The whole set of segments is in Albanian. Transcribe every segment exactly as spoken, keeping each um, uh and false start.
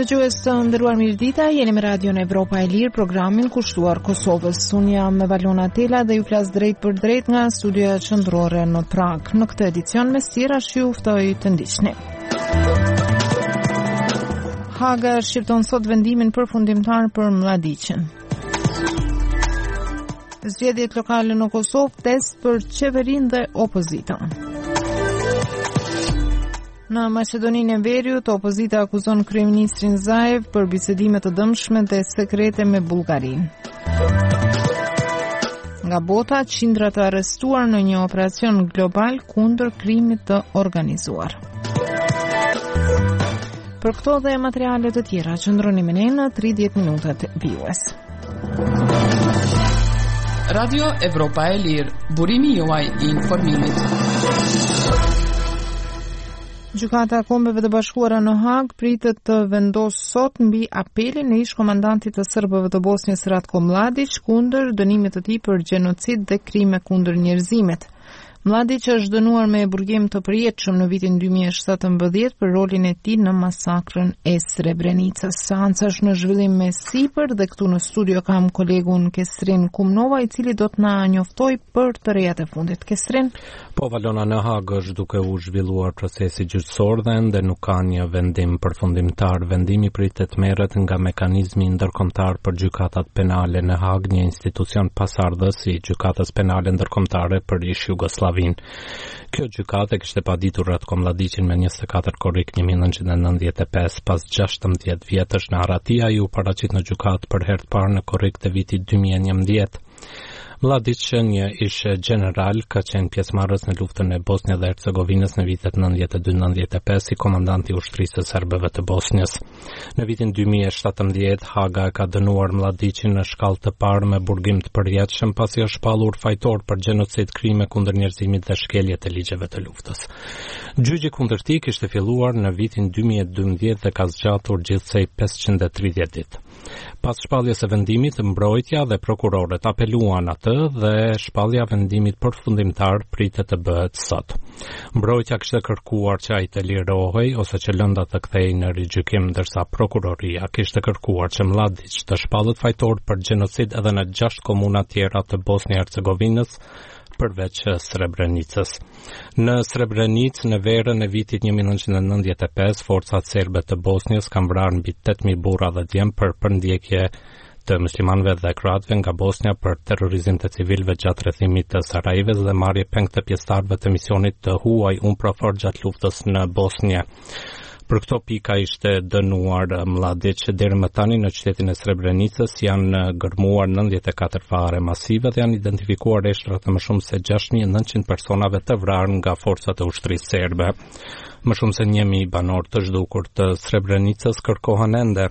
Dëgjues të nderuar, mirëdita, jeni me Radion Evropa e Lirë, programin kushtuar Kosovës. Unë jam me Valona Tela dhe ju flas drejt për drejt nga studioja qendrore në Prag. Në këtë edicion me sira ju ftoj të ndiqni. Haga shqipton sot vendimin përfundimtar për Mladiqin. Zgjedhjet lokale në Kosovë, test për qeverinë dhe opozitën. Në Maqedoninë e Veriut, opozita akuzon kryeministrin Zaev për bisedime të dëmshme dhe sekrete me Bullgarinë. Nga bota, qindra të arrestuar në një operacion global kundër krimit të organizuar. Për këto dhe materiale të tjera, qëndroni me ne në tridhjetë minutat vijues. Radio Evropa e Lirë, burimi juaj i informimit. Gjykata e Kombeve të Bashkuara në Hag pritet të vendosë sot mbi apelin e ish-komandantit të serbëve të Bosnjës Ratko Mladić kundër dënimit të tij për gjenocid dhe krime kundër njerëzimit. Mladić është dënuar me burgim të përjetshëm në vitin dy mijë e shtatëmbëdhjetë për rolin e tij në masakrën e Srebrenicës. Seanca është në zhvillim me sipër dhe këtu në studio kam kolegun Kesrin Kumnova, i cili do të na njoftoj për të rejat e fundit. Kesrin? Po, Valona, në Hag është duke u zhvilluar procesi gjyqësor dhe ende nuk ka një vendim përfundimtar. Vendimi pritet merret nga mekanizmi ndërkombëtar për gjykatat penale në Hag, një institucion pasardhës i gjykatës penale ndërkombëtare për ish-Jugosllavinë. Kjo gjykate kishte paditur Ratko Mladiqin me njëzet e katër korrik një mijë e nëntëqind e nëntëdhjetë e pesë. Pas gjashtëmbëdhjetë vjetësh në Aratia ju paraqit në gjykat për herë të parë në korrik të vitit dy mijë e njëmbëdhjetë. Mladić, një ish general, ka qenë pjesëmarrës në luftën e Bosnjës dhe Hercegovinës në vitet nëntëdhjetë e dy nëntëdhjetë e pesë si komandanti i ushtrisë së serbëve të Bosnjës. Në vitin dy mijë e shtatëmbëdhjetë, Haga ka dënuar Mladiqin në shkallë të parë me burgim të përjetshëm pasi është shpallur fajtor për gjenocid, krime kundër njerëzimit dhe shkelje të ligjeve të luftës. Gjyqi kundër tij kishte filluar në vitin dy mijë e dymbëdhjetë dhe ka zgjatur gjithsej pesëqind e tridhjetë ditë. Pas shpalljes së vendimit, mbrojtja dhe prokurorët apeluan atë dhe shpallja vendimit përfundimtar pritet të bëhet sot. Mbrojtja kishte kërkuar që ai të lirohej ose që lënda të kthehej në rigjykim, ndërsa prokuroria kishte kërkuar që Mladić të shpallet fajtor për gjenocid edhe në gjashtë komuna tjera të Bosnjë-Hercegovinës, përveç Srebrenicës. Në Srebrenicë, në verën e vitit një mijë e nëntëqind e nëntëdhjetë e pesë, forcat serbe të Bosnjës kanë vrarë mbi tetë mijë burra dhe djem për përndjekje të muslimanëve dhe kroatëve nga Bosnja për terrorizim të civilëve gjatë rrethimit të Sarajevës dhe marrje peng të pjesëtarëve të misionit të huaj UNPROFOR gjatë luftës në Bosnjë. Për këto pika ishte dënuar Mladić. Deri më tani në qytetin e Srebrenicës janë gërmuar nëntëdhjetë e katër fare masive dhe janë identifikuar eshtrat të më shumë se gjashtë mijë e nëntëqind personave të vrarë nga forcat e ushtrisë serbe. Më shumë se një mijë banor të zhdukur të Srebrenicës kërkohen ende.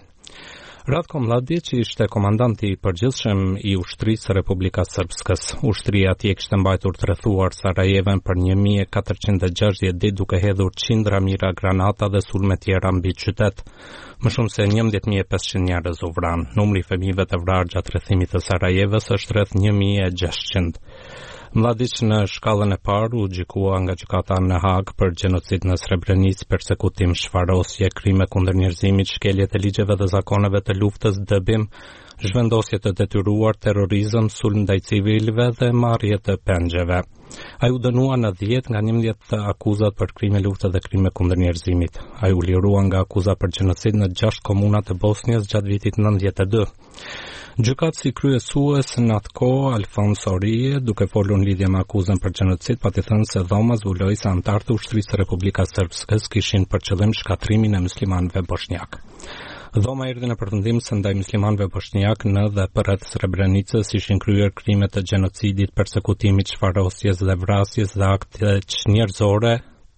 Ratko Mladić ishte komandanti i përgjithshëm i ushtrisë së Republikës Srpskës. Ushtria atje kishte mbajtur të rrethuar Sarajevën për një mijë e katërqind e gjashtëdhjetë ditë duke hedhur qindra mijëra granata dhe sulme tjera mbi qytet. Më shumë se njëmbëdhjetë mijë e pesëqind njerëz u vranë. Numri i fëmijëve të vrarë gjatë rrethimit të Sarajevës është rreth një mijë e gjashtëqind. Mladić në shkallën e parë u gjykua nga gjykata në Hag për gjenocid në Srebrenicë, persekutim, shfarosje, krime kundër njerëzimit, shkelje të ligjeve dhe zakoneve të luftës, dëbim, zhvendosje të detyruar, terrorizëm, sulm ndaj civilëve dhe marrje të pengjeve. Ai u dënua në dhjetë nga njëmbëdhjetë akuzat për krime lufte dhe krime kundër njerëzimit. Ai u lirua nga akuza për gjenocid në gjashtë komuna të Bosnjës gjatë vitit nëntëdhjetë e dy. Gjykatësi kryesues në atë kohë, Alfons Orije, duke folur në lidhje me akuzën për gjenocid, pati thënë se dhoma zbuloi se anëtarët të ushtrisë së Republikës Srpskës kishin për qëllim shkatrimin e muslimanëve bosnjak. Dhoma erdhi në përfundim se ndaj muslimanëve bosnjak në dhe përreth Srebrenicës ishin kryer krime të gjenocidit, persekutimit, shfarosjes dhe vrasjes dhe akte njerëzore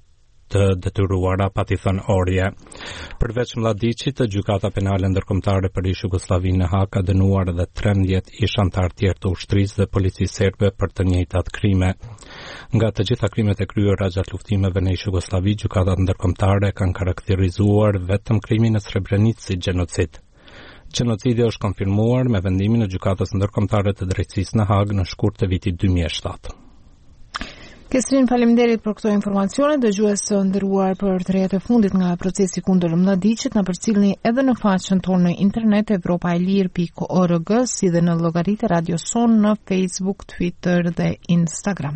të detyruara, pati thënë Orje. Përveç Mladićit, gjykata penale ndërkombëtare për ish-Jugosllavinë në Hag ka dënuar edhe trembëdhjetë ish-anëtar tjerë të ushtrisë dhe policisë serbe për të njëjtat krime. Nga të gjitha krimet e kryera gjatë luftimeve në ish-Jugosllavi, gjykatat ndërkombëtare kanë karakterizuar vetëm krimin e Srebrenicës si gjenocid. Gjenocidi është konfirmuar me vendimin e gjykatës ndërkombëtare të drejtësisë në Hag në shkurt të vitit dy mijë e shtatë. Kesrin, faleminderit për këto informacione. Dëgjues të nderuar, për të rejat e fundit nga procesi kundër Mladiçit, na përcillni edhe në faqen tonë në internet evropaelir pikë org, si dhe në llogaritë Radio Son në Facebook, Twitter dhe Instagram.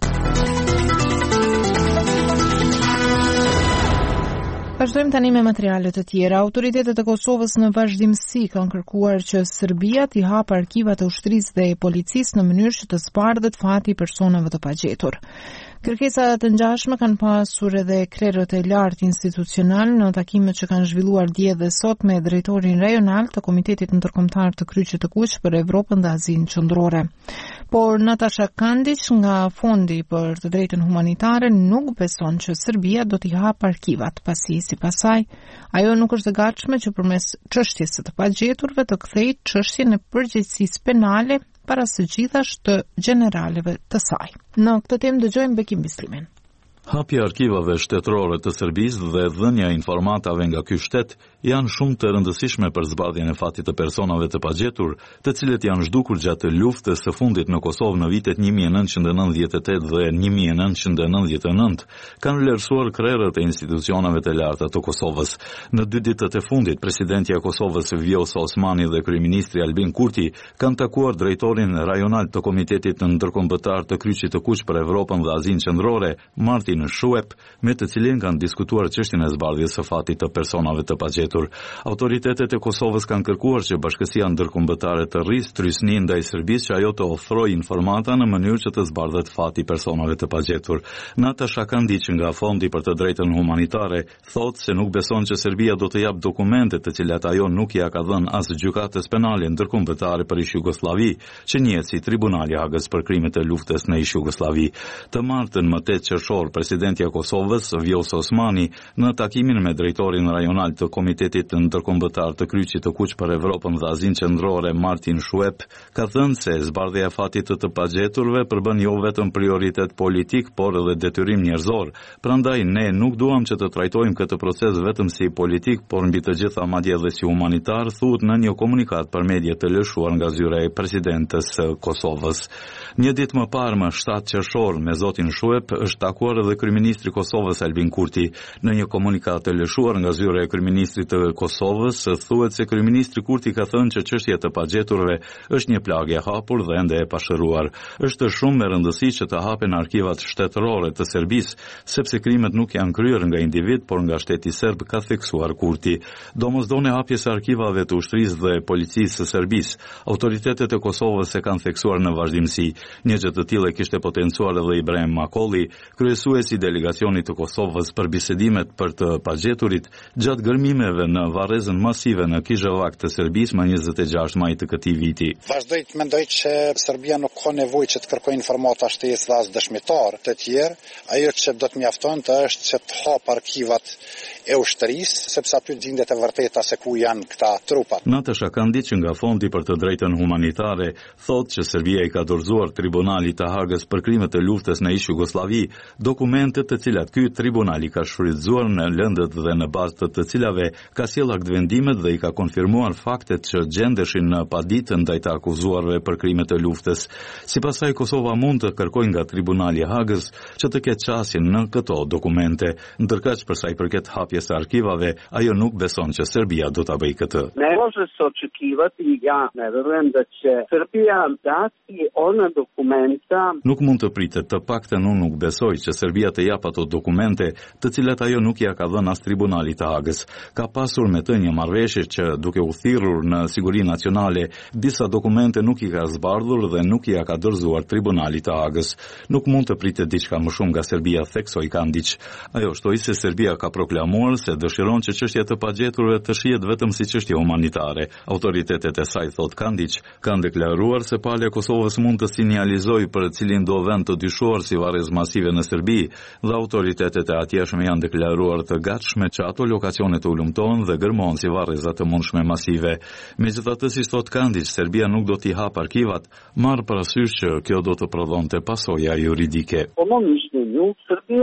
Vazhdojmë tani me materiale të tjera. Autoritetet e Kosovës në vazhdimsi kanë kërkuar që Serbia t'i hapë arkivat e ushtrisë dhe e policisë në mënyrë që të zbardhet fati i personave të pagjetur. Kërkesa të ngjashme kanë pasur edhe krerët e lartë institucional në takimet që kanë zhvilluar dje dhe sot me drejtorin rajonal të Komitetit Ndërkombëtar të Kryqit të Kuq për Evropën dhe Azinë Qendrore. Por Natasha Kandić nga Fondi për të Drejtën Humanitare nuk beson që Serbia do t'i hapë arkivat, pasi sipas saj ajo nuk është e gatshme që përmes çështjes së të pagjeturve të kthejë çështjen e përgjegjësisë penale para së gjithashtu të gjeneraleve të saj. Në këtë temë dëgjojmë Bekim Bislimin. Hapja arkivave shtetërore të Serbisë dhe dhënia informatave nga ky shtet janë shumë të rëndësishme për zbardhjen e fatit të personave të pagjetur, të cilët janë zhdukur gjatë luftës së fundit në Kosovë në vitet një mijë e nëntëqind e nëntëdhjetë e tetë dhe një mijë e nëntëqind e nëntëdhjetë e nëntë, kanë vlerësuar krerët e institucioneve të larta të Kosovës. Në dy ditët e fundit, presidenti i Kosovës Vjosa Osmani dhe kryeministri Albin Kurti kanë takuar drejtorin rajonal të Komitetit Ndërkombëtar të Kryqit të Kuq për Evropën dhe Azinë Qendrore, Martin në Shuep, me të cilin kanë diskutuar çështjen e zbardhjes së fatit të personave të pagjetur. Autoritetet e Kosovës kanë kërkuar që Bashkësia Ndërkombëtare të rrisë trysni ndaj Serbisë që ajo të ofrojë informata në mënyrë që të zbardhet fati i personave të pagjetur. Natasha Kandić nga Fondi për të Drejtën Humanitare thotë se nuk beson që Serbia do të japë dokumente të cilat ajo nuk ja ka dhënë as gjykatës penale ndërkombëtare për Ish-Jugosllavi, që njihet si Tribunali i Hagës për krimet e luftës në Ish-Jugosllavi. Të martën më tetë qershor, presidenti i Kosovës Vjosa Osmani në takimin me drejtorin rajonal të Komitetit Ndërkombëtar të Kryqit të Kuq për Evropën dhe Azinë Qendrore, Martin Shuep, ka thënë se zbardhja e fatit të të pagjeturve përbën jo vetëm prioritet politik, por edhe detyrim njerëzor. Prandaj ne nuk duam që të trajtojmë këtë proces vetëm si politik, por mbi të gjitha madje edhe si humanitar, thuhet në një komunikat për mediat të lëshuar nga zyra e presidentes së Kosovës. Një ditë më parë, më shtatë qershor, me zotin Shuep është takuar edhe kryeministri i Kosovës Albin Kurti. Në një komunikat të lëshuar nga zyra e kryeministrit të Kosovës, thuhet se kryeministri Kurti ka thënë që çështja e pagjeturve është një plagë e hapur dhe ende e pashëruar. Është shumë e rëndësishme që të hapen arkivat shtetërore të Serbisë, sepse krimet nuk janë kryer nga individ, por nga shteti serb, ka theksuar Kurti. Domosdoshmë hapjes së arkivave të ushtrisë dhe policisë së Serbisë, autoritetet e Kosovës e kanë theksuar në vazhdimsi. Një gjë të tillë kishte potencuar edhe Ibrahim Makolli, kryesuesi i delegacionit të Kosovës për bisedimet për të pagjeturit gjatë gërmimeve në varrezën masive në Kizhevak të Serbisë më njëzet e gjashtë maj të këtij viti. Vazhdoj të mendoj që Serbia nuk ka nevojë që të kërkojë informata shtesë dhe as dëshmitar të tjerë. Ajo që do të mjafton të është që të hap arkivat e ushtrisë, sepse aty gjendet e vërteta se ku janë këta trupat. Natasha Kandić nga Fondi për të Drejtën Humanitare thotë që Serbia i ka dorëzuar Tribunalit të Hagës për krimet e luftës në Ish-Jugosllavi dokumentet të cilat ky tribunal i ka shfrytzuar në lëndët dhe në bazë të të cilave ka sjell akt vendimet dhe i ka konfirmuar faktet që gjendeshin në paditë ndaj të akuzuarve për krimet e luftës. Sipas saj, Kosova mund të kërkojë nga Tribunali i Hagës që të ketë qasjen në këto dokumente, ndërkaq për sa i përket hapjes së arkivave, ajo nuk beson që Serbia do ta bëjë këtë. Ne može se očekivati, ja ne verujem da će Serbia dati ona dokumenta. Nuk mund të pritet, të paktën unë nuk besoj që Serbia të jap ato dokumente, të cilat ajo nuk ja ka dhënë as Tribunalit të Hagës. Ka pasur me të një marrëveshje që duke u thirrur në siguri nacionale, disa dokumente nuk i ka zbardhur dhe nuk i ka dorëzuar Tribunalit të Hagës. Nuk mund të pritet diçka më shumë nga Serbia, theksoi Kandić. Ajo shtoi se Serbia ka proklamuar se dëshiron që çështja e të pagjeturve të shihet vetëm si çështje humanitare. Autoritetet e saj, thot Kandić, kanë deklaruar se palja e Kosovës mund të sinjalizojë për cilin do vend të dyshuar si varrezë masive në Serbi, dhe autoritetet e atjeshme janë deklaruar të gatshme që ato lokacione të ulëmtohen dhe gërmohen si varreza të mundshme masive. Megjithatë, si thot Kandić, Serbia nuk do t'i hap arkivat, marrë parasysh që kjo do të prodhonte pasoja juridike. Po mom mišljenju, Serbia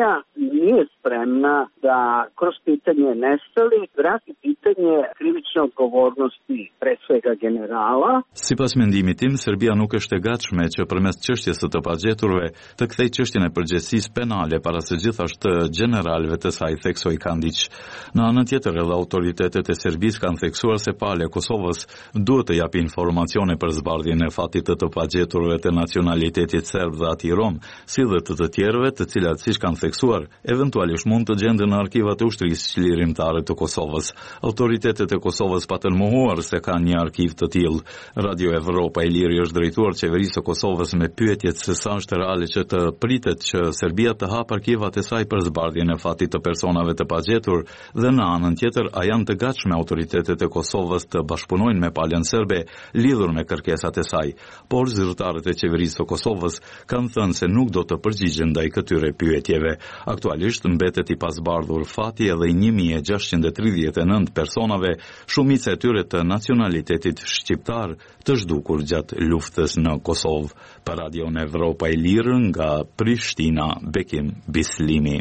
nije spremna da kroz pitanje nestalih vrati pitanje krivične odgovornosti pre svega generala. Sipas mendimit tim, Serbia nuk është e gatshme që përmes çështjes së të pagjeturve të kthejë çështjen e përgjegjësisë penale para së gjithashtu të gjeneralëve të saj, theksoi Kandić. Në anën tjetër, edhe autoritetet e Serbisë kanë theksuar se palë e Kosovës duhet të japë informacione për zbardhjen e fatit të të pagjeturve të nacionalitetit serb dhe aty rom, si dhe të të tjerëve, të cilat siç kanë theksuar, eventualisht mund të gjenden në arkivat e ushtrisë lirimtare të Kosovës. Autoritetet e Kosovës patën mohuar se kanë një arkiv të tillë. Radio Evropa e Lirë është drejtuar qeverisë së Kosovës me pyetjet se sa është reale që të pritet që Serbia të hapë arkivat e saj për zbardhjen e fatit të personave të pagjetur, dhe në anën tjetër a janë të gatshme autoritetet e Kosovës të bashkëpunojnë me palën serbe lidhur me kërkesat e saj. Por zyrtarët e qeverisë së Kosovës kanë thënë se nuk do të përgjigjen ndaj këtyre pyetjeve. Aktualisht mbetet i pazbardhur fati edhe i një mijë e gjashtëqind e tridhjetë e nëntë personave, shumica e tyre të nacionalitetit shqiptar, të zhdukur gjatë luftës në Kosovë. Për Radio Evropa e Lirë nga Prishtina, Bekim Bislimi.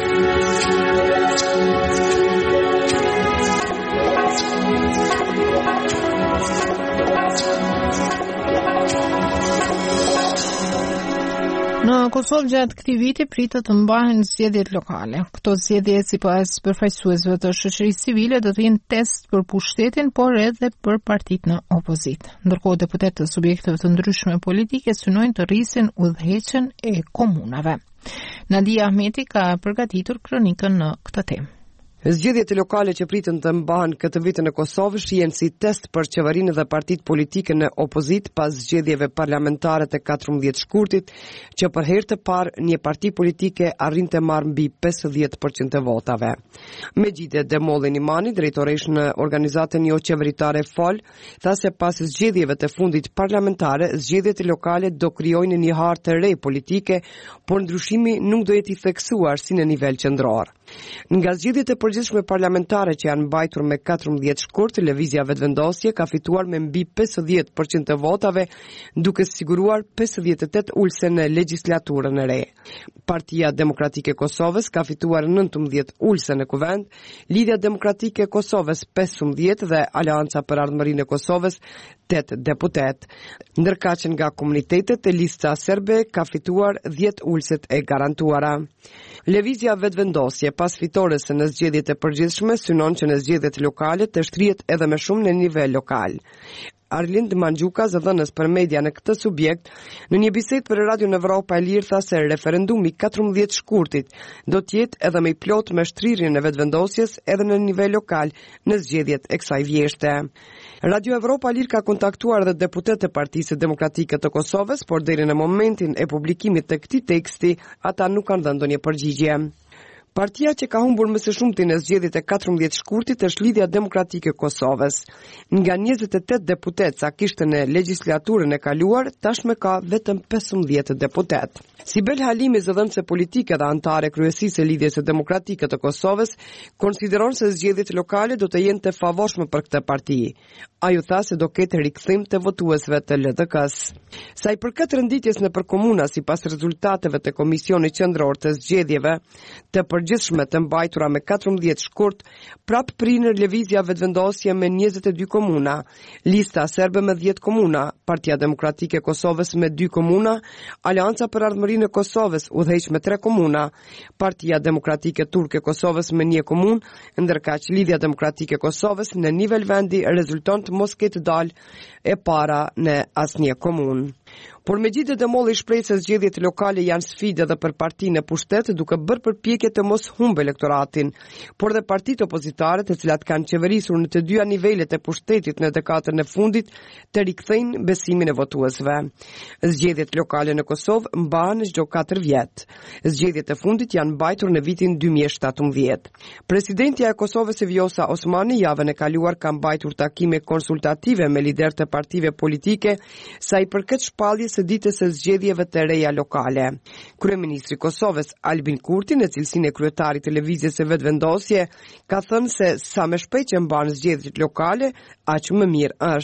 Në Kosovë gjatë këtij viti pritet të mbahen zgjedhjet lokale. Këto zgjedhje sipas përfaqësuesve të shoqërisë civile do të jenë test për pushtetin, por edhe për partitë në opozitë. Ndërkohë deputetë të subjekteve të ndryshme politike synojnë të rrisin udhëheqjen e komunave. Nadia Ahmeti ka përgatitur kronikën në këtë temë. Zgjedhjet lokale që pritën të mbahen këtë vit në Kosovë shihen si test për qeverinë dhe partitë politike në opozitë pas zgjedhjeve parlamentare të katërmbëdhjetë shkurtit, që për herë të parë një parti politike arrinte të marrë mbi pesëdhjetë përqind të votave. Megjide Demollin Imani, drejtoresh në organizatën jo qeveritare Fol, tha se pas zgjedhjeve të fundit parlamentare, zgjedhjet lokale do krijojnë një harë të re politike, por ndryshimi nuk do jetë i theksuar si në nivel qendror. Nga zgjedhjet e përgjithshme parlamentare që janë mbajtur me katërmbëdhjetë shkurt, Lëvizja Vetëvendosje ka fituar me mbi pesëdhjetë përqind të votave, duke siguruar pesëdhjetë e tetë ulse në legjislaturën e re. Partia Demokratike e Kosovës ka fituar nëntëmbëdhjetë ulse në kuvend, Lidhja Demokratike e Kosovës pesëmbëdhjetë dhe Aleanca për Ardhmërinë e Kosovës tetë deputet. Ndërka që nga komunitetet e lista serbe ka fituar dhjetë ulset e garantuara. Lëvizja Vetëvendosje pas fitores në zgjedhjet e përgjithshme synon që në zgjedhjet lokale të shtrihet edhe më shumë në nivel lokal. Arlind Mandjuka, zëdhënës për media në këtë subjekt, në një bisedë për Radio Evropa e Lirë tha se referendumi katërmbëdhjetë shkurtit do të jetë edhe më i plot me shtrirjen e vetëvendosjes edhe në nivel lokal në zgjedhjet e kësaj vjeshte. Radio Evropa e Lirë ka kontaktuar edhe deputetë e Partisë Demokratike të Kosovës, por deri në momentin e publikimit të këtij teksti ata nuk kanë dhënë ndonjë përgjigje. Partia që ka humbur më së shumti në zgjedhjet e katërmbëdhjetë shkurtit është Lidhja Demokratike e Kosovës. Nga njëzet e tetë deputet sa kishte në legjislaturën e kaluar, tashmë ka vetëm pesëmbëdhjetë deputet. Sibel Halimi, zëdhënëse politike dhe antare kryesisë e Lidhjes së Demokratike të Kosovës, konsideron se zgjedhjet lokale do të jenë të favorshme për këtë parti. Ajo tha se do ketë rikthim të votuesve të L D K-s. Sa i përket renditjes në përkomuna sipas rezultateve të Komisionit Qendror të Zgjedhjeve të përgjithshme të mbajtura me katërmbëdhjetë shkurt, prap priner Lëvizja Vetëvendosje me njëzet e dy komuna, Lista serbe me dhjetë komuna, Partia Demokratike e Kosovës me dy komuna, Aleanca për Ardhmërinë e Kosovës udhëheq me tre komuna, Partia Demokratike Turke e Kosovës me një komunë, ndërkaq Lidhja Demokratike e Kosovës në nivel vendi rezulton të mos ketë dalë e para në asnjë komunë. Por megjithëse Demolli shpreh se zgjedhjet lokale janë sfidë edhe për partinë në pushtet, duke bërë përpjekje të mos humbë elektoratin, por dhe partitë opozitare, të cilat kanë qeverisur në të dyja nivelet e pushtetit në dekadën e fundit, të rikthejnë besimin e votuesve. Zgjedhjet lokale në Kosovë mbahen çdo katër vjet. Zgjedhjet e fundit janë mbajtur në vitin dy mijë e shtatëmbëdhjetë. Presidentja e Kosovës Vjosa Osmani javën e kaluar ka mbajtur takime konsultative me liderët e partive politike sa i përket shpalljes së ditës së zgjedhjeve të reja lokale. Kryeministri i Kosovës Albin Kurti, në cilësinë e kryetarit të Lëvizjes së Vetëvendosje, ka thënë se sa më shpejt që mbahen zgjedhjet lokale, aq më mirë është.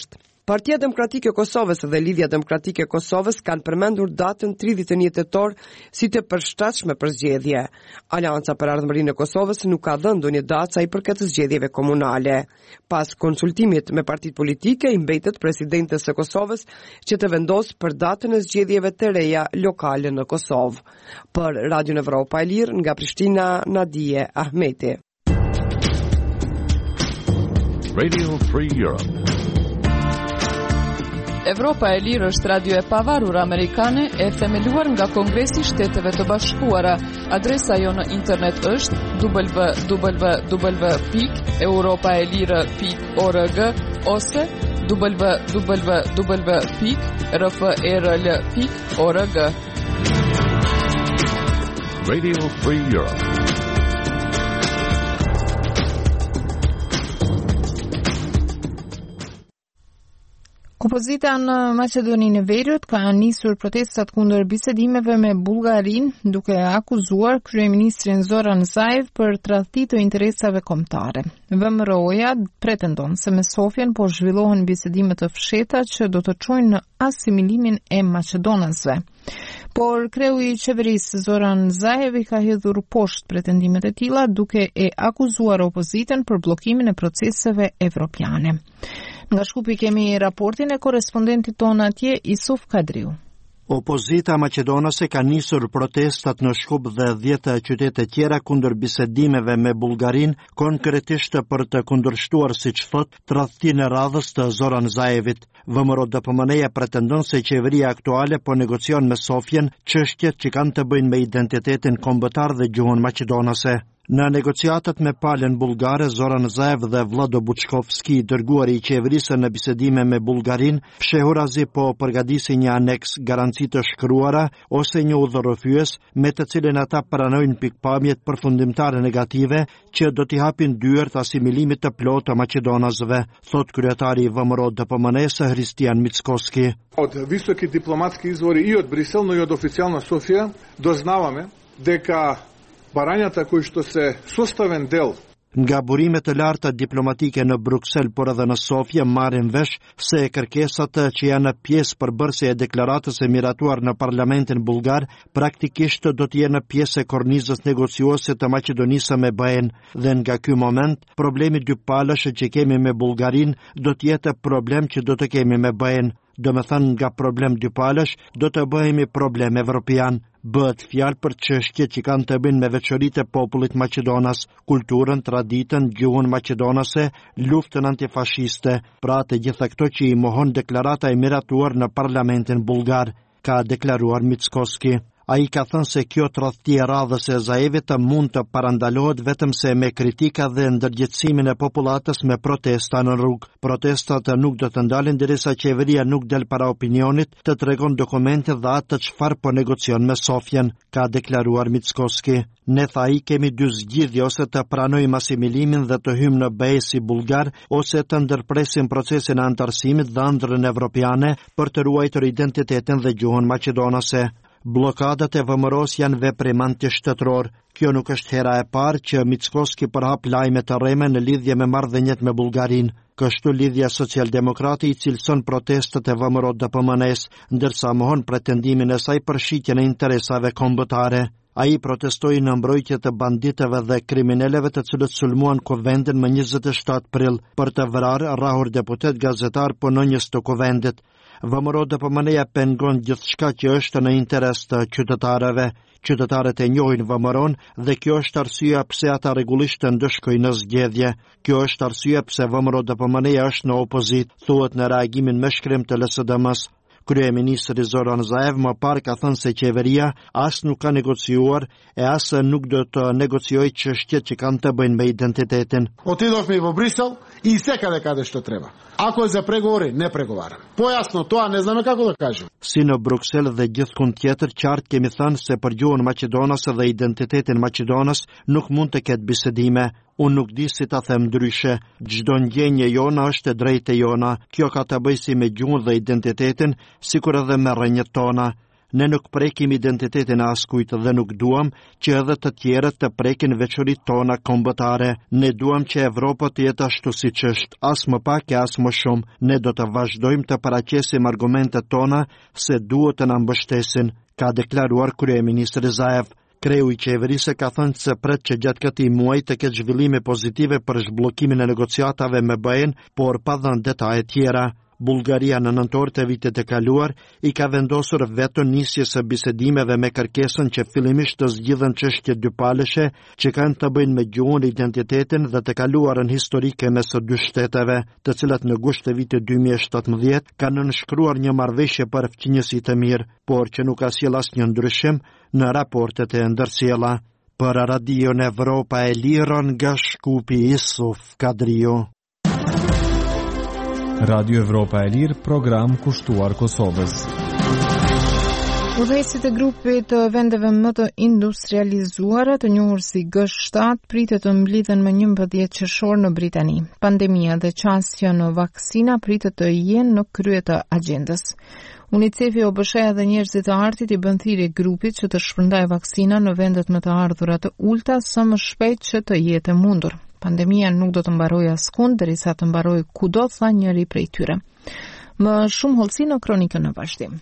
Partia Demokratike e Kosovës dhe Lidhja Demokratike e Kosovës kanë përmendur datën tridhjetë e një tetor si të përshtatshme për zgjedhje. Aleanca për Ardhmërinë e Kosovës nuk ka dhënë ndonjë datë sa i përket zgjedhjeve komunale. Pas konsultimit me partitë politike, i mbetet presidentes së Kosovës që të vendosë për datën e zgjedhjeve të reja lokale në Kosovë. Për Radio Evropa e Lirë nga Prishtina, Nadije Ahmeti. Radio Free Europe. Evropa e Lirë është radio e pavarur amerikane e themeluar nga Kongresi i Shteteve të Bashkuara. Adresa jo në internet është w w w pikë europaelire pikë org ose w w w pikë r f e r l pikë org. Radio Free Europe. Opozita në Maqedoninë e Veriut ka nisur protestat kundër bisedimeve me Bullgarinë, duke akuzuar kryeministrin Zoran Zaev për tradhti të interesave kombëtare. V M R O-ja pretendon se me Sofjen po zhvillohen bisedime të fshehta që do të çojnë në asimilimin e maqedonësve. Por kreu i qeverisë Zoran Zaev i ka hedhur poshtë pretendimet e tilla, duke e akuzuar opozitën për bllokimin e proceseve evropiane. Nga Shkupi kemi raportin e korrespondentit tonë atje, Isuf Kadriu. Opozita maqedonase ka nisur protestat në Shkup dhe dhjetë qytete tjera kundër bisedimeve me Bullgarinë, konkretisht për të kundërshtuar, siç thot, tradhtinë e radhës të Zoran Zaevit. V M R O D P M N-ja pretendon se qeveria aktuale po negocion me Sofjen çështjet që kanë të bëjnë me identitetin kombëtar dhe gjuhën maqedonase. Në negociatat me palën bullgare, Zoran Zaev dhe Vlado Buçkovski, dërguari i qeverisë në bisedime me Bullgarinë, fshehurazi po përgatisi një aneks garanci të shkruara ose një udhërrëfyes me të cilën ata pranojnë pikpamjet përfundimtare negative që do t'i hapin dyert asimilimit të plotë të maqedonasve, thot kryetari i V M R O D P M N-s Hristijan Mickoski. Od visoki diplomatski izvori i od Brisel, no i od oficijalna Sofija doznavame дека baranjata koji što se sustaven del Nga burimet të larta diplomatike në Bruksel, por edhe në Sofje, marrin vesh se kërkesat që janë pjesë përbërëse e deklaratës e miratuar në parlamentin bulgar, praktikisht do të jenë pjesë e kornizës negociuese të Maqedonisë me B E-n, dhe nga ky moment, problemi dypalësh që kemi me Bullgarinë do të jetë problem që do të kemi me B E-n. Do me thënë nga problem dypalësh, do të bëhemi problem evropian. Bëhet fjalë për çështje që kanë të bëjnë me veçoritë e popullit maqedonas, kulturën, traditën, gjuhën maqedonase, luftën antifashiste, pra të gjitha këto që i mohon deklarata e miratuar në parlamentin bulgar, ka deklaruar Mickoski. Ai ka thënë se kjo tradhti e radhës e Zaevit mund të parandalohet vetëm se me kritika dhe ndërgjegjësimin e popullatës me protesta në rrugë. Protestat nuk do të ndalen derisa qeveria nuk del para opinionit të tregon dokumente dhe atë çfarë po negocion me Sofjen, ka deklaruar Mickoski. Ne tha i kemi dy zgjidhje, ose të pranojmë asimilimin dhe të hymë në B E si bulgar, ose të ndërpresim procesin e antarësimit dhe ëndrrën evropiane për të ruajtur identitetin dhe gjuhën maqedonase. Blokadat e V M R O-s janë veprim antishtetror. Kjo nuk është hera e parë që Mickoski përhap lajme të rreme në lidhje me marrëdhëniet me Bullgarinë. Kështu lidhja Socialdemokrati i cilëson protestat e V M R O D P M N-s, ndërsa mohon pretendimin e saj për shitjen e interesave kombëtare. Ai protestoi në mbrojtje të banditëve dhe kriminalëve të cilët sulmuan Kuvendin më njëzet e shtatë prill për të vrarë rrahur deputet gazetar punonjës të Kuvendit. V M R O D P M N-ja pengon gjithçka që është në interes të qytetarëve. Qytetarët e njohin V M R O-n dhe kjo është arsyeja pse ata rregullisht ndëshkojnë në zgjedhje. Kjo është arsyeja pse V M R O D P M N-ja është në opozit, thuhet në reagimin me shkrim të L S D M-s. Kryeministri Zoran Zaev më parë ka thënë se qeveria as nuk ka negociuar e as nuk do të negociojë çështjet që kanë të bëjnë me identitetin. Отидовме во Брисел и секаде каде што треба. Ако е за преговори, не преговараме. Појасно тоа не знаме како да кажем. Si në Bruksel dhe gjithkund tjetër, qartë kemi thënë se për gjuhën maqedonase dhe identitetin maqedonas nuk mund të ketë bisedime. Unë nuk di si ta them ndryshe. Çdo ndjenje jona është e drejtë jona. Kjo ka të bëjë si me gjuhën dhe identitetin, sikur edhe me rrënjët tona. Ne nuk prekim identitetin e askujt dhe nuk duam që edhe të tjerët të prekin veçoritë tona kombëtare. Ne duam që Evropa të jetë ashtu siç është, as më pak e as më shumë. Ne do të vazhdojmë të paraqesim argumentet tona se duhet të na mbështesin, ka deklaruar kryeministri Zaev. Kreu i qeverisë ka thënë se pret që gjatë këtij muaji të ketë zhvillime pozitive për zhbllokimin e negociatave me B E-n, por pa dhënë detaje tjera. Bullgaria në nëntor të vitit të kaluar i ka vendosur veto nisjes së bisedimeve me kërkesën që fillimisht të zgjidhen çështje dypalëshe që kanë të bëjnë me gjuhën, identitetin dhe të kaluarën historike mes së dy shteteve, të cilat në gusht të vitit dy mijë e shtatëmbëdhjetë kanë nënshkruar një marrëveshje për fqinjësi të mirë, por që nuk ka sjell asnjë ndryshim në raportet e ndërsjella. Për Radion Evropa e Liron nga Shkupi Isuf Kadrio. Radio Evropa e Lirë, program kushtuar Kosovës. Udhëheqësit e grupit të vendeve më të industrializuara të njohur si G shtat pritet të mblidhen më njëmbëdhjetë qershor në Britani. Pandemia dhe qasja në vaksina pritet të jenë në krye të agjendës. UNICEF-i, O B S H-ja dhe njerëzit e artit i bën thirrje grupit që të shpërndajë vaksina në vendet më të ardhura të ulta sa më shpejt që të jetë e mundur. Pandemia nuk do të mbarojë askund derisa të mbarojë kudo, tha njëri prej tyre. Më shumë hollësi në kronikën në vazhdim.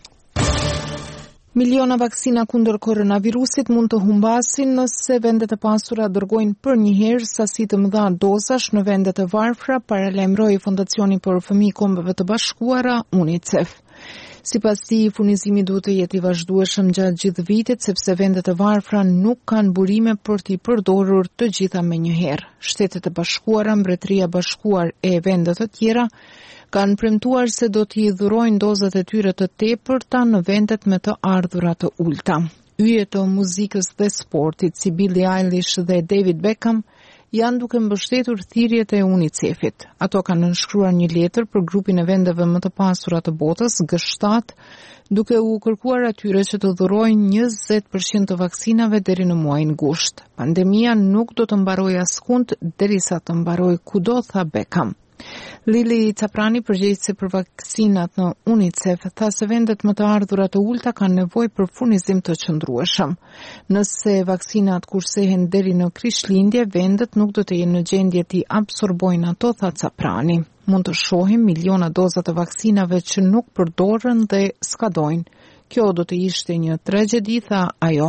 Miliona vaksina kundër koronavirusit mund të humbasin nëse vendet e pasura dërgojnë për një herë sasi të mëdha dozash në vendet e varfra, paralajmëroi Fondacioni për Fëmijë i Kombeve të Bashkuara, UNICEF. Sipas tij, furnizimi duhet të jetë i vazhdueshëm gjatë gjithë vitit, sepse vendet e varfra nuk kanë burime për t'i përdorur të gjitha menjëherë. Shtetet e Bashkuara, Mbretëria e Bashkuar e vendet të tjera kanë premtuar se do t'i dhurojnë dozat e tyre të tepërta në vendet me të ardhurat të ulta. Yje të muzikës dhe sportit si Billie Eilish dhe David Beckham janë duke mbështetur thirrjet e UNICEF-it. Ato kanë nënshkruar një letër për grupin e vendeve më të pasura të botës, G shtat, duke u kërkuar atyre që të dhurojnë njëzet përqind të vaksinave deri në muajin gusht. Pandemia nuk do të mbarojë askund derisa të mbarojë kudo, tha Beckham. Lili Caprani, përgjegjëse për vaksinat në UNICEF, tha se vendet më të ardhura të ulta kanë nevojë për furnizim të qëndrueshëm. Nëse vaksinat kursehen deri në Krishtlindje, vendet nuk do të jenë në gjendje të absorbojnë ato, tha Caprani. Mund të shohim miliona doza të vaksinave që nuk përdoren dhe skadojnë. Kjo do të ishte një tragjedi, tha ajo.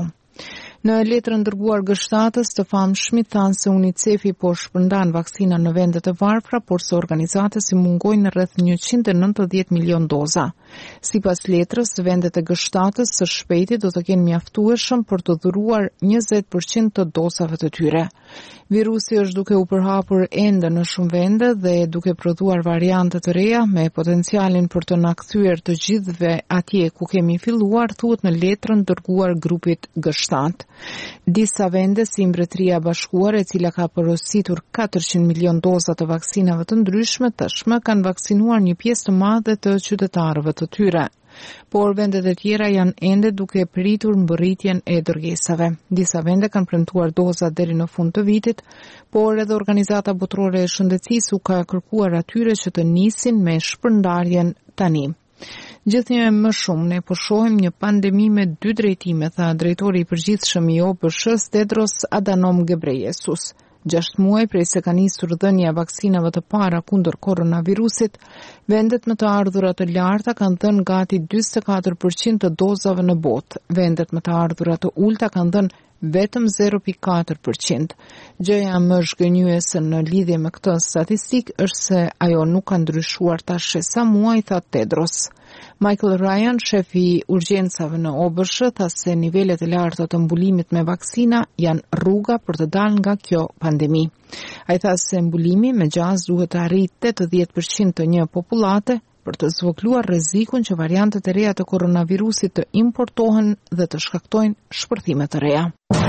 Në letrën dërguar G shtatës të famshmit thanë se UNICEF-i po shpërndan vaksina në vendet e varfra, por se organizatës i mungojnë rreth njëqind e nëntëdhjetë milion doza. Sipas letrës, vendet e G shtatës së shpejti do të kenë mjaftueshëm për të dhuruar njëzet përqind të dozave të tyre. Virusi është duke u përhapur ende në shumë vende dhe duke prodhuar variante të reja me potencialin për të na kthyer të gjithëve atje ku kemi filluar, thuhet në letrën dërguar grupit G shtat. Disa vende si Mbretëria e Bashkuar, e cila ka porositur katërqind milion doza të vaksinave të ndryshme, tashmë kanë vaksinuar një pjesë të madhe të qytetarëve të tyre. Por vendet e tjera janë ende duke pritur mbërritjen e dërgesave. Disa vende kanë premtuar doza deri në fund të vitit, por edhe Organizata Botërore e Shëndetësisë u ka kërkuar atyre që të nisin me shpërndarjen tani. Gjithnjë më shumë ne po shohim një pandemi me dy drejtime, tha drejtori i përgjithshëm i O B S H-s Tedros Adhanom Ghebreyesus. Gjashtë muaj prej se ka nisur dhënia e vaksinave të para kundër koronavirusit, vendet më të ardhura të larta kanë dhënë gati njëzet e katër përqind të dozave në botë. Vendet më të ardhura të ulta kanë dhënë vetëm zero pikë katër përqind. Gjëja më zhgënjyese në lidhje me këtë statistik është se ajo nuk ka ndryshuar tash sa muaj, tha Tedros. Michael Ryan, shefi i urgjencave në O B S H, tha se nivelet e larta të mbulimit me vaksina janë rruga për të dalë nga kjo pandemi. Ai tha se mbulimi me gjaz duhet të arrijë tetëdhjetë përqind të një popullate për të zvogëluar rrezikun që variantet e reja të koronavirusit të importohen dhe të shkaktojnë shpërthime të reja.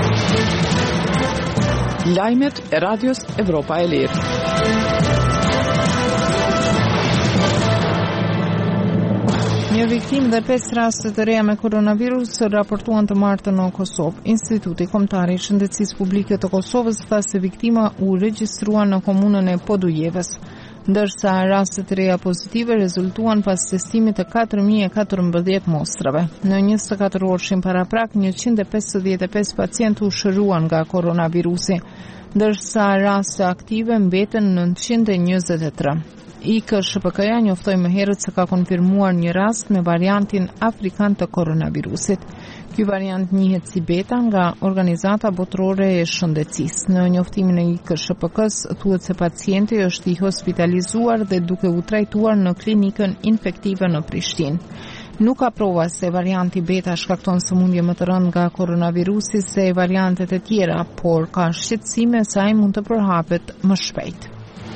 Lajmet e Radios Evropa e Lirë. Një viktim dhe pesë raste të reja me koronavirus raportuan të martën në Kosovë. Instituti Kombëtar i Shëndetësisë Publike të Kosovës tha se viktima u regjistrua në komunën e Podujeves. ndërsa rastet e reja pozitive rezultuan pas testimit të katër mijë e katërmbëdhjetë mostrave. Në njëzet e katër orëshin paraprak, njëqind e pesëdhjetë e pesë pacientë u shëruan nga koronavirusi, ndërsa raste aktive mbeten nëntëqind e njëzet e tre. I K S H P K-ja njoftoi më herët se ka konfirmuar një rast me variantin afrikan të koronavirusit. Ky variant njihet si beta nga Organizata Botërore e Shëndetësisë. Në njoftimin e I K S H P K-s thuhet se pacienti është i hospitalizuar dhe duke u trajtuar në klinikën infektive në Prishtinë. Nuk ka prova se varianti beta shkakton sëmundje më të rëndë nga koronavirusi se variantet e tjera, por ka shqetësime se ai mund të përhapet më shpejt.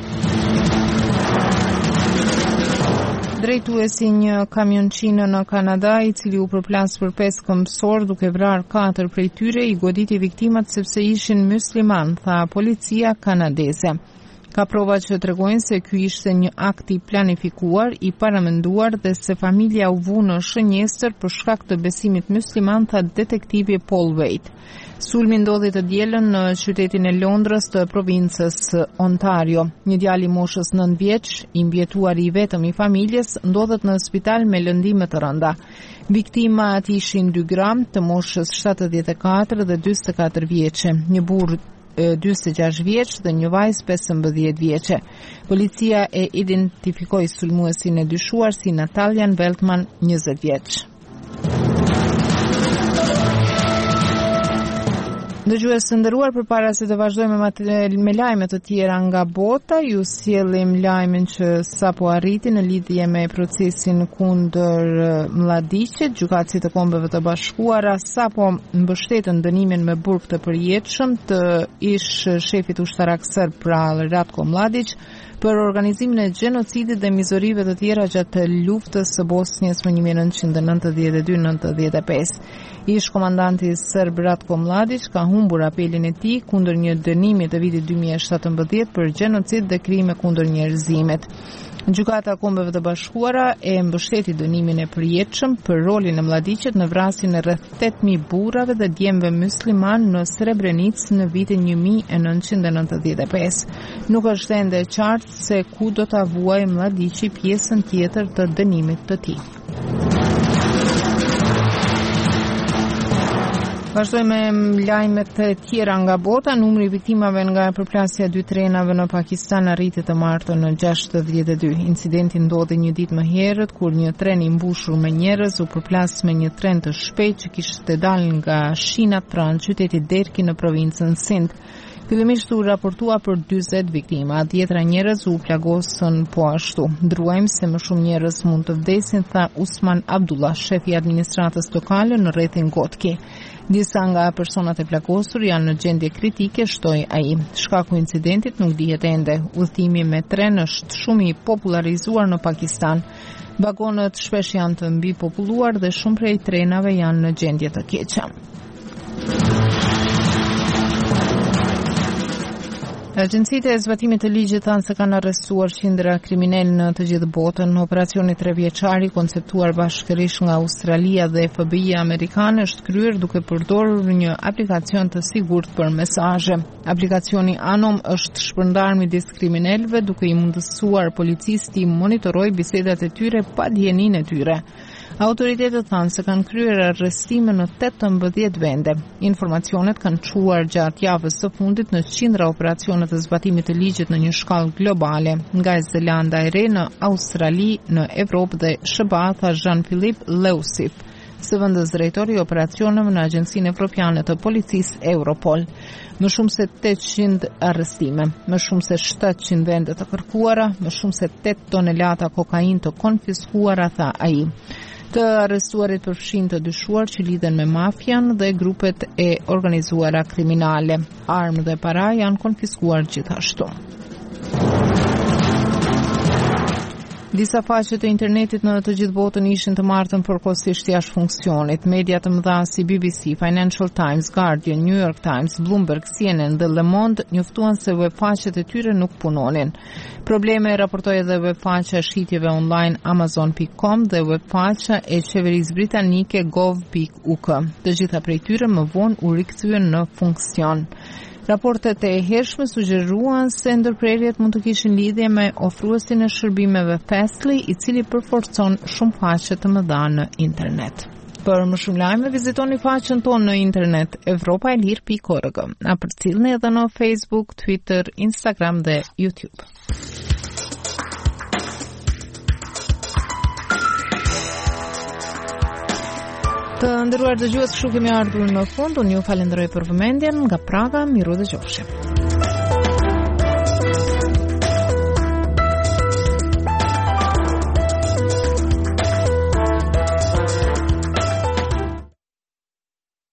Drejtuesi një kamionçine në Kanada, i cili u përplas për pesë këmbësor duke vrarë katër prej tyre, i goditi viktimat sepse ishin musliman, tha policia kanadeze. Ka prova që tregojnë se ky ishte një akt i planifikuar, i paramenduar dhe se familja u vu në shënjestër për shkak të besimit musliman, tha detektivi Paul Wade. Sulmi ndodhi të dielën në qytetin e Londrës të provincës Ontario. Një djalë i moshës nëntë vjeç, i mbjetuar i vetëm i familjes, ndodhet në spital me lëndime të rënda. Viktimat ishin dy gram të moshës shtatëdhjetë e katër dhe dyzet e katër vjeçe, një burr dyzet e gjashtë vjeç dhe një vajzë pesëmbëdhjetë vjeçe. Policia e identifikoi sulmuesin e dyshuar si Natalian Veltman, njëzet vjeç. Dëgjues të nderuar, përpara se të vazhdojmë me lajme të tjera nga bota, ju sjellim lajmin që sapo arriti në lidhje me procesin kundër Mladiqit. Gjykatësi të Kombeve të Bashkuara sapo mbështetën dënimin me burg të përjetshëm të ish shefit ushtarak serb pra Ratko Mladić për organizimin e gjenocidit dhe mizorive të tjera gjatë luftës së Bosnjës më një mijë e nëntëqind e nëntëdhjetë e dy nëntëdhjetë e pesë. Ish komandanti serb Ratko Mladić ka humbur apelin e tij kundër një dënimi të vitit dy mijë e shtatëmbëdhjetë për gjenocid dhe krime kundër njerëzimit. Gjykata e Kombeve të Bashkuara e mbështeti dënimin e përjetshëm për rolin e Mladićit në vrasjen e rreth tetë mijë burrave dhe djemve musliman në Srebrenicë në vitin një mijë e nëntëqind e nëntëdhjetë e pesë. Nuk është ende e qartë se ku do ta vuajë Mladići pjesën tjetër të dënimit të tij. Vazhdojmë me lajmet e tjera nga bota. Numri i viktimave nga përplasja e dy trenave në Pakistan arriti të martën në gjashtëdhjetë e dy. Incidenti ndodhi një ditë më herët kur një tren i mbushur me njerëz u përplas me një tren të shpejtë që kishte dalë nga shinat pranë qytetit Derki në provincën Sindh. Fillimisht u raportua për dyzet viktima, tjetra njerëz u plagosën po ashtu. Ndruajmë se më shumë njerëz mund të vdesin, tha Usman Abdullah, shefi i administratës lokale në rrethin Gotki. Disa nga personat e plagosur janë në gjendje kritike, shtoi ai. Shkaku i incidentit nuk dihet ende. Udhëtimi me tren është shumë i popularizuar në Pakistan. Vagonët shpesh janë të mbipopulluar dhe shumë prej trenave janë në gjendje të keqa. Agjencitë e zbatimit të ligjit thanë se kanë arrestuar qindra kriminal në të gjithë botën. Operacioni trevjeçar i konceptuar bashkërisht nga Australia dhe F B I-ja amerikane është kryer duke përdorur një aplikacion të sigurt për mesazhe. Aplikacioni Anom është shpërndar midis kriminalëve duke i mundësuar policisë të monitorojë bisedat e tyre pa dijeninë e tyre. Autoritetet thanë se kanë kryer arrestime në tetëmbëdhjetë vende. Informacionet kanë çuar gjatë javës së fundit në qindra operacione të zbatimit të ligjit në një shkallë globale, nga Zelanda e Re në Australi, në Evropë dhe S B A, tha Jean-Philippe Leusif, zëvendës drejtori i operacioneve në Agjencinë Evropiane të Policisë Europol. Më shumë se tetëqind arrestime, më shumë se shtatëqind vende të kërkuara, më shumë se tetë tonelata kokainë të konfiskuara, tha ai. Të arrestuarit përfshin të dyshuar që lidhen me mafian dhe grupet e organizuara kriminale. Armë dhe para janë konfiskuar gjithashtu. Disa faqe të internetit në të gjithë botën ishin të martën përkohësisht jashtë funksionit. Media të mëdha si B B C, Financial Times, Guardian, New York Times, Bloomberg, C N N dhe Le Monde njoftuan se webfaqet e tyre nuk punonin. Probleme raportoi edhe webfaqja e shitjeve online Amazon dot com dhe webfaqja e qeverisë britanike gov dot U K. Të gjitha prej tyre më vonë u rikthyen në funksion. Raportet e hershme sugjeruan se ndërprerjet mund të kishin lidhje me ofruesin e shërbimeve Fastly, i cili përforcon shumë faqe të mëdha në internet. Për më shumë lajme, vizitoni faqen tonë në internet evropaelir pikë org. Na përcjellni edhe në Facebook, Twitter, Instagram dhe YouTube. Të nderuar dëgjues, kështu kemi ardhur në fund. Unë ju falenderoj për vëmendjen. Nga Praga, miru dëgjofshim.